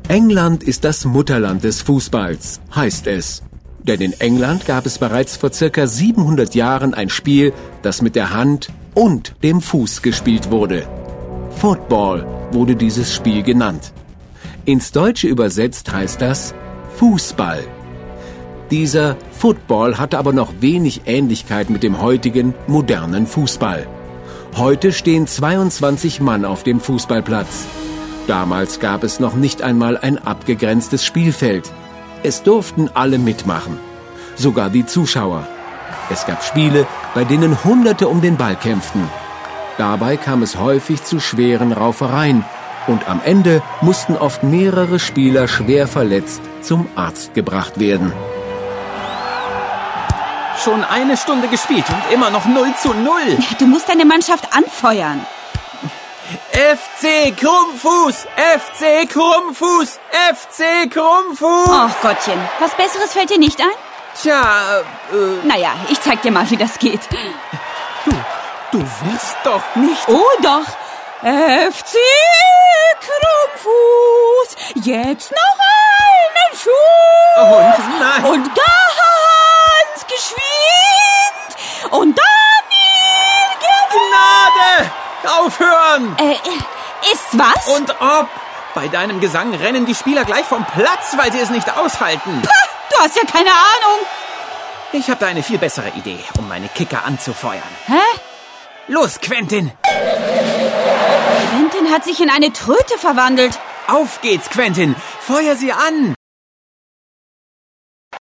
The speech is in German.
England ist das Mutterland des Fußballs, heißt es. Denn in England gab es bereits vor circa 700 Jahren ein Spiel, das mit der Hand und dem Fuß gespielt wurde. Football wurde dieses Spiel genannt. Ins Deutsche übersetzt heißt das Fußball. Dieser Football hatte aber noch wenig Ähnlichkeit mit dem heutigen, modernen Fußball. Heute stehen 22 Mann auf dem Fußballplatz. Damals gab es noch nicht einmal ein abgegrenztes Spielfeld. Es durften alle mitmachen, sogar die Zuschauer. Es gab Spiele, bei denen Hunderte um den Ball kämpften. Dabei kam es häufig zu schweren Raufereien und am Ende mussten oft mehrere Spieler schwer verletzt zum Arzt gebracht werden. Schon eine Stunde gespielt und immer noch 0:0. Du musst deine Mannschaft anfeuern. FC Krummfuß! FC Krummfuß! FC Krummfuß! Ach Gottchen, was Besseres fällt dir nicht ein? Tja, Naja, ich zeig dir mal, wie das geht. Du wirst doch nicht... Oh doch! FC Krummfuß! Jetzt noch einen Schuss! Und nein! Und ganz geschwind! Und dann Gnade! Aufhören! Ist was? Und ob! Bei deinem Gesang rennen die Spieler gleich vom Platz, weil sie es nicht aushalten. Pah, du hast ja keine Ahnung. Ich habe da eine viel bessere Idee, um meine Kicker anzufeuern. Hä? Los, Quentin! Quentin hat sich in eine Tröte verwandelt. Auf geht's, Quentin! Feuer sie an!